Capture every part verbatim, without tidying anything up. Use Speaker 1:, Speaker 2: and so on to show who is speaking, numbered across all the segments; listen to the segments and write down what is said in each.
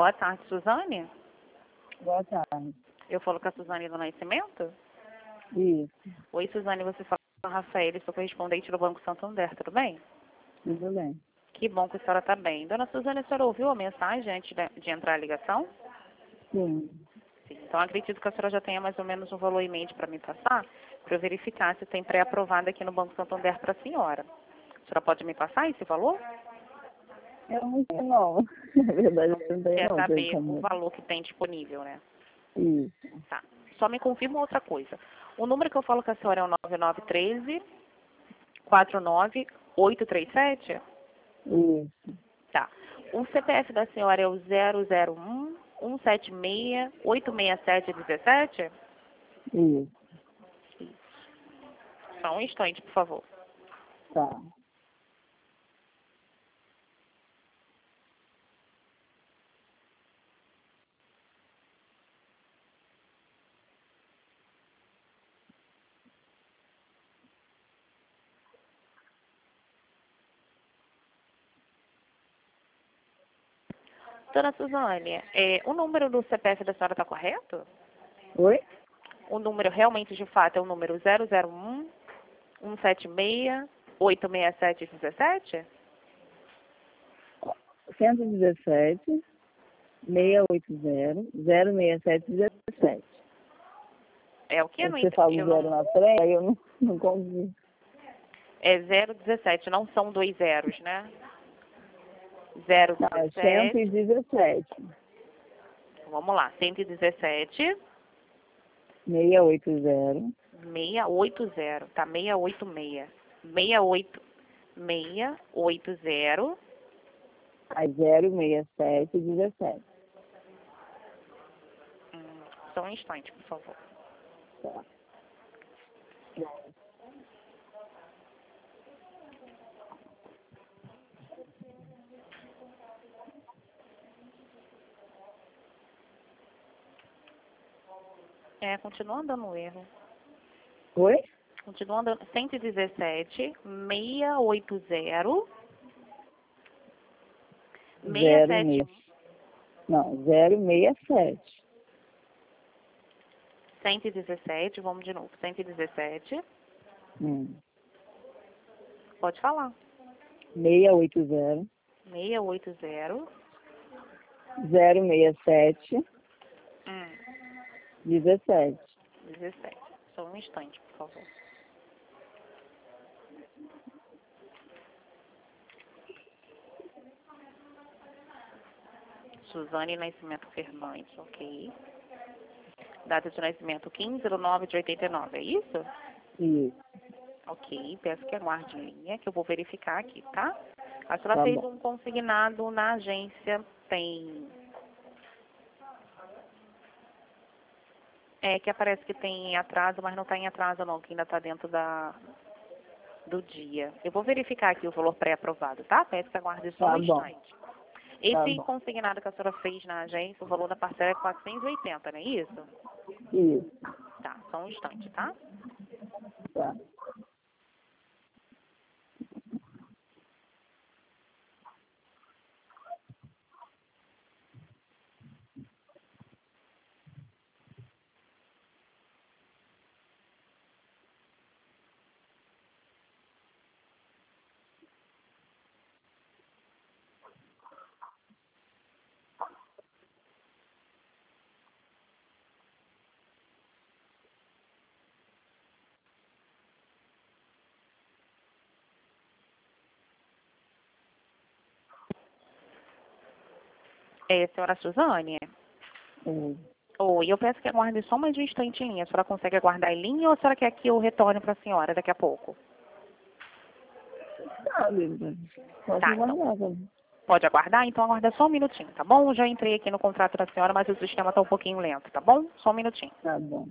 Speaker 1: Boa tarde, Suzane.
Speaker 2: Boa tarde.
Speaker 1: Eu falo com a Suzane do Nascimento?
Speaker 2: Isso,
Speaker 1: Oi, Suzane, você fala com a Rafaela, sou correspondente do Banco Santander, tudo bem?
Speaker 2: tudo bem.
Speaker 1: Que bom que a senhora está bem. Dona Suzane, a senhora ouviu a mensagem antes de, de entrar a ligação?
Speaker 2: Sim,
Speaker 1: Sim. Então, acredito que a senhora já tenha mais ou menos um valor em mente para me passar, para eu verificar se tem pré-aprovado aqui no Banco Santander para a senhora. A senhora pode me passar esse valor?
Speaker 2: eu não sei não. Na verdade, eu não tenho
Speaker 1: Quer
Speaker 2: não. Tenho
Speaker 1: saber o
Speaker 2: como...
Speaker 1: valor que tem disponível, né?
Speaker 2: Isso,
Speaker 1: Tá. Só me confirma outra coisa. O número que eu falo com a senhora é o nove nove um três, quatro nove oito três sete?
Speaker 2: isso,
Speaker 1: Tá. O C P F da senhora é o zero zero um, um sete seis, oito seis sete um sete?
Speaker 2: isso,
Speaker 1: Só um instante, por favor.
Speaker 2: tá.
Speaker 1: Dona Suzane, é, o número do C P F da senhora está correto?
Speaker 2: Oi?
Speaker 1: O número realmente, de fato, é o número zero zero um, um sete seis, oito seis sete um sete?
Speaker 2: cento e dezessete, seiscentos e oitenta, zero seis sete um sete.
Speaker 1: É o que? Eu não
Speaker 2: Você
Speaker 1: entendi.
Speaker 2: fala o
Speaker 1: Eu
Speaker 2: zero
Speaker 1: não...
Speaker 2: na frente, aí eu não, não consegui.
Speaker 1: É zero dezessete, não são dois zeros, né? zero
Speaker 2: Não, é cento e
Speaker 1: dezessete.
Speaker 2: dezessete,
Speaker 1: Vamos lá. cento e dezessete,
Speaker 2: seiscentos e oitenta,
Speaker 1: seiscentos e oitenta. Tá, seiscentos e oitenta. seiscentos e oitenta. seiscentos e oitenta.
Speaker 2: aí zero seis sete um sete.
Speaker 1: Hum, só um instante, por favor.
Speaker 2: Tá.
Speaker 1: É, continua dando erro.
Speaker 2: Oi?
Speaker 1: Continua dando cento e dezessete, seiscentos e oitenta,
Speaker 2: Zero
Speaker 1: seiscentos e setenta e um.
Speaker 2: seis. Não, zero seis sete.
Speaker 1: cento e dezessete, vamos de novo. cento e dezessete.
Speaker 2: Hum.
Speaker 1: Pode falar.
Speaker 2: seiscentos e oitenta,
Speaker 1: seiscentos e oitenta.
Speaker 2: zero seis sete
Speaker 1: Hum,
Speaker 2: dezessete.
Speaker 1: dezessete. Só um instante, por favor. Suzane Nascimento Fernandes, ok. Data de nascimento quinze de nove de oitenta e nove, é isso?
Speaker 2: Isso,
Speaker 1: Ok, peço que aguarde em linha, que eu vou verificar aqui, tá? A senhora
Speaker 2: tá
Speaker 1: fez
Speaker 2: bom.
Speaker 1: um consignado na agência, tem... É, que aparece que tem atraso, mas não está em atraso não, que ainda está dentro da, do dia. Eu vou verificar aqui o valor pré-aprovado, tá? Peço que aguarde só um
Speaker 2: Tá bom,
Speaker 1: instante.
Speaker 2: tá
Speaker 1: Esse
Speaker 2: bom.
Speaker 1: consignado que a senhora fez na agência, o valor da parcela é quatrocentos e oitenta, não é isso?
Speaker 2: Isso,
Speaker 1: Tá, só um instante, tá?
Speaker 2: tá.
Speaker 1: É, senhora Suzane?
Speaker 2: Hum.
Speaker 1: Oi, eu peço que aguarde só mais um instante em linha. A senhora consegue aguardar em linha ou a senhora quer que eu retorne para a senhora daqui a pouco?
Speaker 2: Tá, Bíblia. Pode
Speaker 1: Tá, então.
Speaker 2: guardar, tá?
Speaker 1: Pode aguardar? Então aguarda só um minutinho, tá bom? Eu já entrei aqui no contrato da senhora, mas o sistema está um pouquinho lento, tá bom? Só um minutinho.
Speaker 2: Tá bom.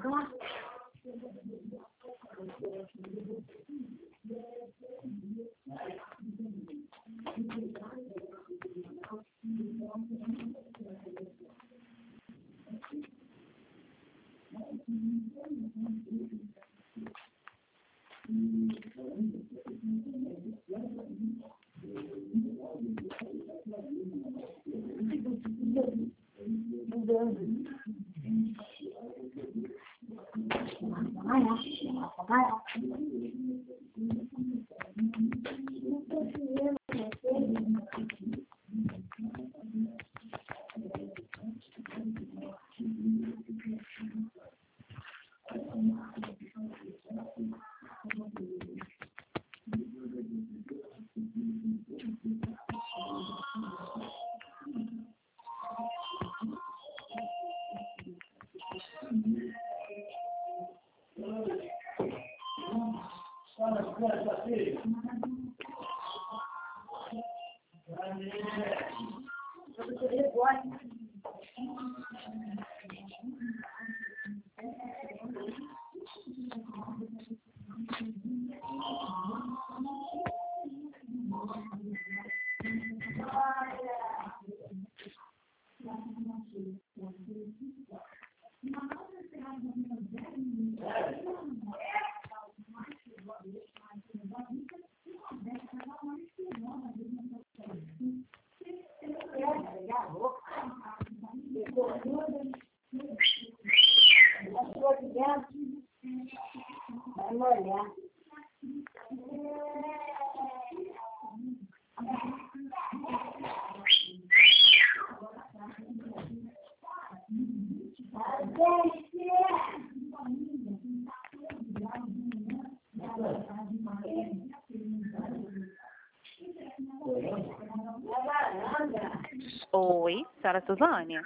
Speaker 1: Oi, senhora Suzane?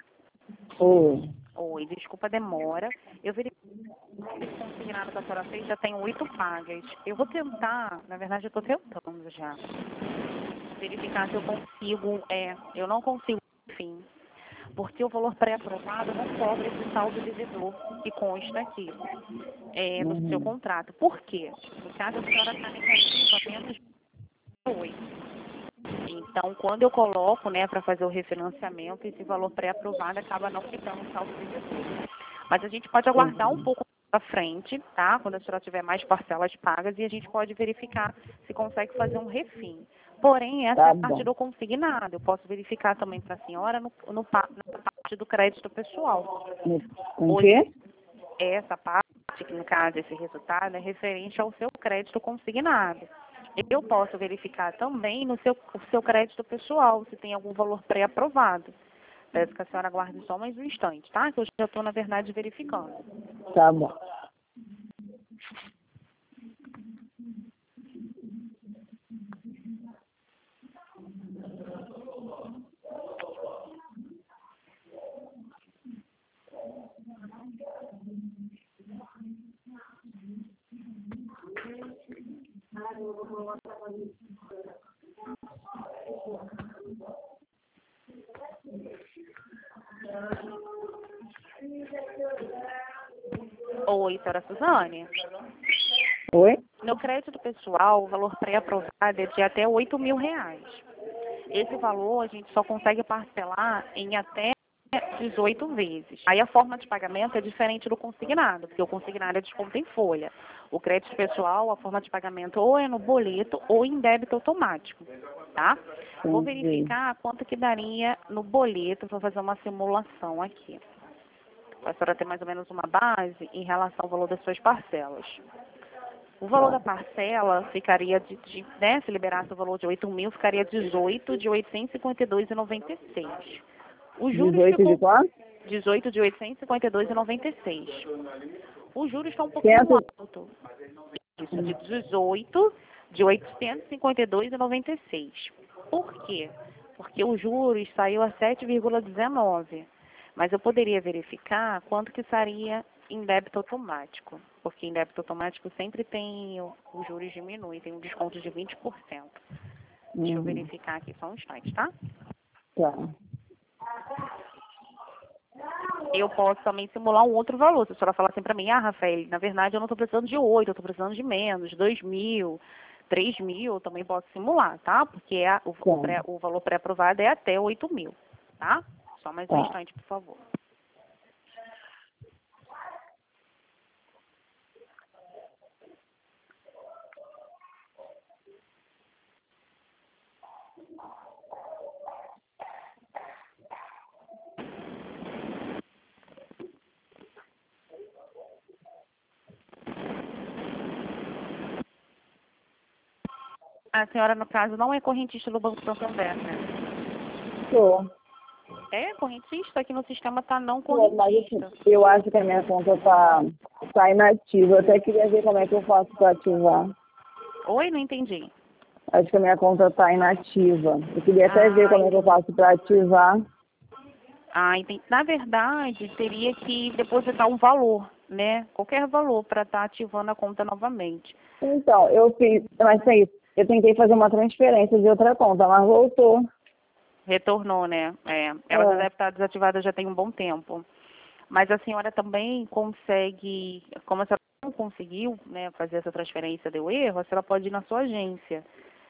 Speaker 2: Oi.
Speaker 1: Oi, desculpa a demora. Eu verifiquei esse consignado que a senhora fez, já tem oito pagas. Eu vou tentar, na verdade eu estou tentando já, verificar se eu consigo, é, eu não consigo, enfim, porque o valor pré-aprovado não cobre esse saldo devedor que consta aqui, é, no seu contrato. Por quê? No caso, a senhora está negativa apenas oito. Então, quando eu coloco, né, para fazer o refinanciamento, esse valor pré-aprovado acaba não ficando no saldo devedor. Mas a gente pode aguardar um pouco à frente, tá? Quando a senhora tiver mais parcelas pagas, e a gente pode verificar se consegue fazer um refim. Porém, essa
Speaker 2: Tá
Speaker 1: é a parte
Speaker 2: bom.
Speaker 1: do consignado. Eu posso verificar também para a senhora no, no, pa- na parte do crédito pessoal.
Speaker 2: Com o quê?
Speaker 1: Essa parte, que no caso, esse resultado, é referente ao seu crédito consignado. Eu posso verificar também no seu, o seu crédito pessoal, se tem algum valor pré-aprovado. Peço que a senhora aguarde só mais um instante, tá? Que eu já estou, na verdade, verificando.
Speaker 2: Tá bom.
Speaker 1: Oi, senhora Suzane?
Speaker 2: Oi?
Speaker 1: No crédito pessoal, o valor pré-aprovado é de até oito mil reais. Esse valor a gente só consegue parcelar em até dezoito vezes. Aí a forma de pagamento é diferente do consignado, porque o consignado é desconto em folha. O crédito pessoal, a forma de pagamento ou é no boleto ou em débito automático, tá? Vou
Speaker 2: Entendi.
Speaker 1: verificar quanto que daria no boleto, vou fazer uma simulação aqui. Para a senhora ter mais ou menos uma base em relação ao valor das suas parcelas. O valor da parcela ficaria de, de né, se liberasse o valor de oito mil, ficaria dezoito de oitocentos e cinquenta e dois reais e noventa e seis centavos. Os juros
Speaker 2: dezoito
Speaker 1: ficou
Speaker 2: de quanto?
Speaker 1: dezoito de oitocentos e cinquenta e dois reais e noventa e seis centavos. Os juros estão um pouquinho
Speaker 2: Cento...
Speaker 1: alto. Isso, de dezoito de oitocentos e cinquenta e dois reais e noventa e seis centavos. Por quê? Porque o juros saiu a sete vírgula dezenove. Mas eu poderia verificar quanto que seria em débito automático. Porque em débito automático sempre tem, o- os juros diminuem, tem um desconto de vinte por cento. Deixa eu
Speaker 2: Uhum.
Speaker 1: verificar aqui só um instante, tá?
Speaker 2: Tá.
Speaker 1: eu posso também simular um outro valor. Se a senhora falar assim para mim, ah, Rafael, na verdade eu não estou precisando de oito, eu estou precisando de menos, dois mil, três mil, eu também posso simular, tá? Porque é, o, o, pré, o valor pré-aprovado é até oito mil, tá? Só mais um
Speaker 2: Tá.
Speaker 1: instante, por favor. A senhora, no caso, não é correntista do Banco Santander, né?
Speaker 2: Sou.
Speaker 1: É correntista? Aqui no sistema tá não
Speaker 2: Sou, mas assim,
Speaker 1: correntista.
Speaker 2: eu acho que a minha conta tá, tá inativa. Eu até queria ver como é que eu faço para ativar.
Speaker 1: Oi, não entendi.
Speaker 2: Acho que a minha conta tá inativa. Eu queria até ver
Speaker 1: Ah,
Speaker 2: como é que eu faço para ativar.
Speaker 1: Ah, entendi. Na verdade, teria que depositar um valor, né? Qualquer valor para estar ativando a conta novamente.
Speaker 2: Então, eu fiz, mas é isso. Eu tentei fazer uma transferência de outra conta, mas voltou.
Speaker 1: Retornou, né? É, ela já
Speaker 2: É.
Speaker 1: deve estar desativada já tem um bom tempo. Mas a senhora também consegue, como a senhora não conseguiu, né, fazer essa transferência, deu erro, a senhora pode ir na sua agência,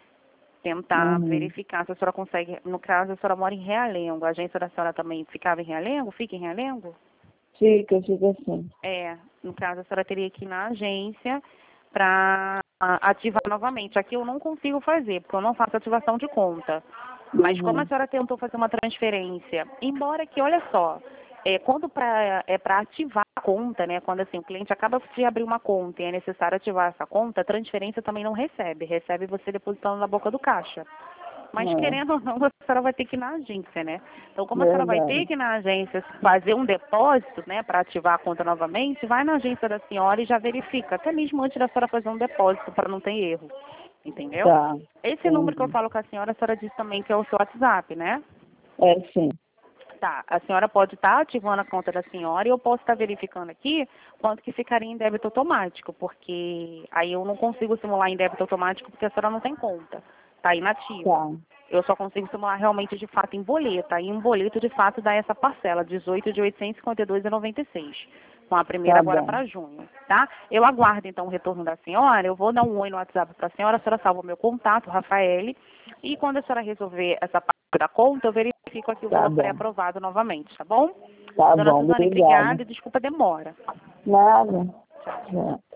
Speaker 1: tentar
Speaker 2: Uhum.
Speaker 1: verificar se a senhora consegue. No caso, a senhora mora em Realengo. A agência da senhora também ficava em Realengo? Fica em Realengo?
Speaker 2: Fica, fica assim.
Speaker 1: É, no caso, a senhora teria que ir na agência para ativar novamente. Aqui eu não consigo fazer, porque eu não faço ativação de conta. Mas como a
Speaker 2: Uhum.
Speaker 1: senhora tentou fazer uma transferência, embora que, olha só, é, quando pra, é para ativar a conta, né, quando assim, o cliente acaba de abrir uma conta e é necessário ativar essa conta, a transferência também não recebe, recebe você depositando na boca do caixa. Mas
Speaker 2: É,
Speaker 1: querendo ou não, a senhora vai ter que ir na agência, né? Então, como a senhora vai ter
Speaker 2: verdade.
Speaker 1: que ir na agência fazer um depósito, né, para ativar a conta novamente, vai na agência da senhora e já verifica, até mesmo antes da senhora fazer um depósito, para não ter erro. Entendeu?
Speaker 2: Tá,
Speaker 1: Esse número que eu
Speaker 2: entendi.
Speaker 1: falo com a senhora, a senhora disse também que é o seu WhatsApp, né?
Speaker 2: É, sim.
Speaker 1: Tá, a senhora pode estar ativando a conta da senhora e eu posso estar verificando aqui quanto que ficaria em débito automático, porque aí eu não consigo simular em débito automático porque a senhora não tem conta, tá inativa.
Speaker 2: Tá,
Speaker 1: Eu só consigo simular realmente de fato em boleto, aí um boleto de fato dá essa parcela, dezoito de oitocentos e cinquenta e dois reais e noventa e seis centavos, com a primeira
Speaker 2: tá
Speaker 1: agora
Speaker 2: bom.
Speaker 1: para junho, tá? Eu aguardo então o retorno da senhora, eu vou dar um oi no WhatsApp para a senhora, a senhora salva o meu contato, Rafaele, e quando a senhora resolver essa parte da conta, eu verifico aqui o
Speaker 2: Tá
Speaker 1: valor
Speaker 2: bom.
Speaker 1: pré-aprovado novamente, tá bom?
Speaker 2: Tá
Speaker 1: Dona
Speaker 2: bom,
Speaker 1: Suzane,
Speaker 2: obrigada.
Speaker 1: obrigada e desculpa a demora.
Speaker 2: Nada.
Speaker 1: Tchau.
Speaker 2: É.